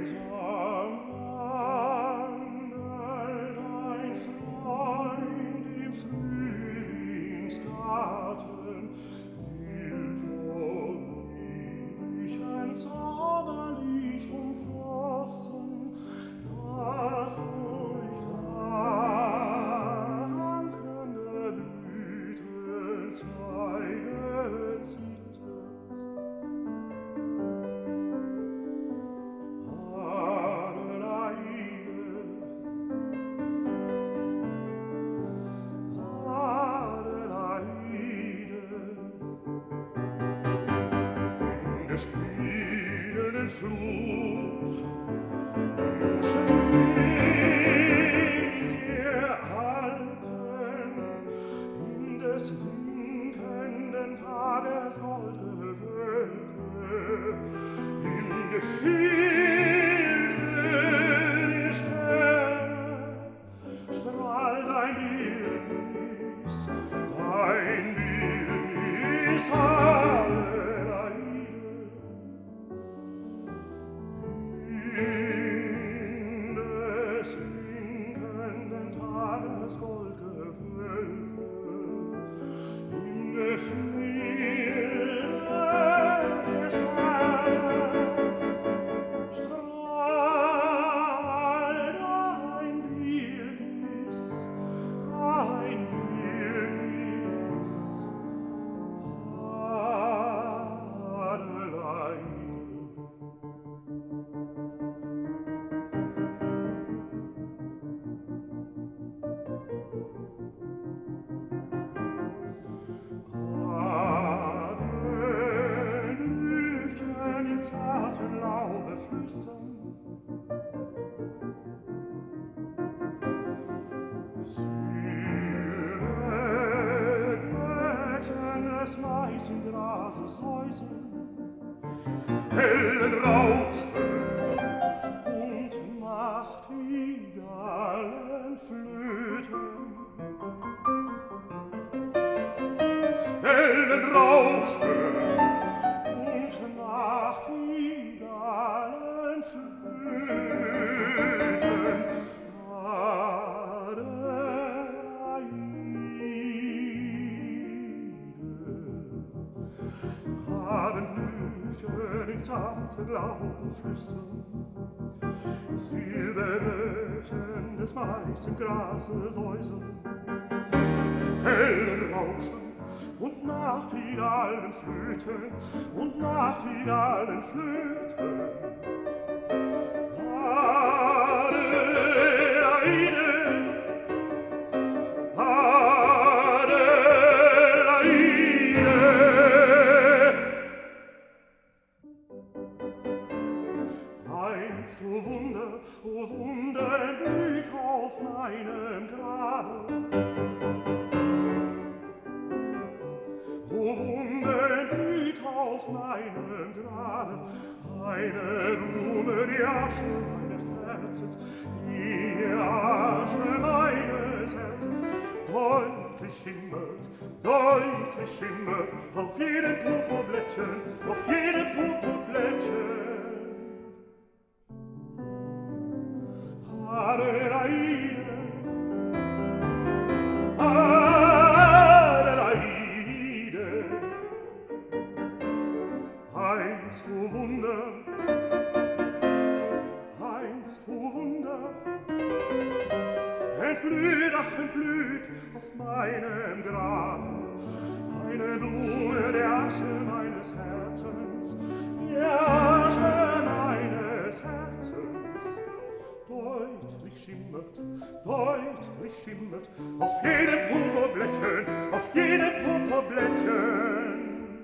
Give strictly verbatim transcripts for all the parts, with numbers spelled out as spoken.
Einsam wandelt ein Freund im Frühlingsgarten, will vom lieblichen Zauberlicht umflossen, das durch wankende Blütenzweige zittert. Adelaide, Adelaide, in der spielenden Flut, im Schnee der Alpen, in des sinkenden Tages Goldgewölke, im Gefilde der Sterne, strahlt dein Bildnis, dein Bildnis, Adelaide. In des sinkenden Tages Goldgewölke, im Gefilde der Sterne, strahlt dein Bildnis, dein Bildnis, Adelaide. Abendlüftchen im zarten Laube flüstern, Silberglöckchen des weißen Grases säuseln, Wellen rauschen und Nachtigallen flöten. Wellen rauschen und Nachtigallen flöten. Adelaide, Abendlüftchen im zarten Laube flüstern, Silberglöckchen des weißen Grases säuseln, Wellen rauschen und Nachtigallen flöten, und Nachtigallen flöten. Adelaide, Adelaide. Einst, o Wunder, o Wunder, blüht auf meinem Grabe. O Wunder, blüht auf meinem Grabe eine Blume, die Asche meines Herzens, die Asche meines Herzens, deutlich schimmert, deutlich schimmert auf jedem Purpurblättchen, auf jedem Purpurblättchen. Adelaide, Adelaide, einst, o Wunder, einst, o Wunder, entblüht, ach, entblüht auf meinem Grabe eine Blume der Asche meines Herzens, der Asche meines Herzens, deutlich schimmert, deutlich schimmert auf jedem Purpurblättchen, auf jedem Purpurblättchen.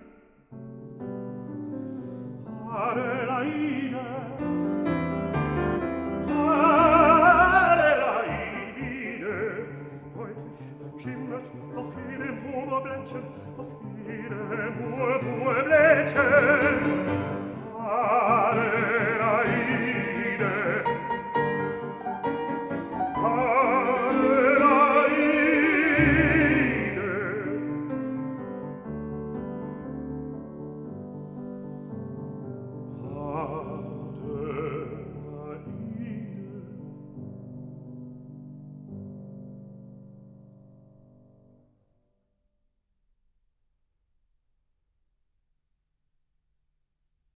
Adelaide, Adelaide, deutlich schimmert auf jedem Purpurblättchen, auf jedem Purpurblättchen.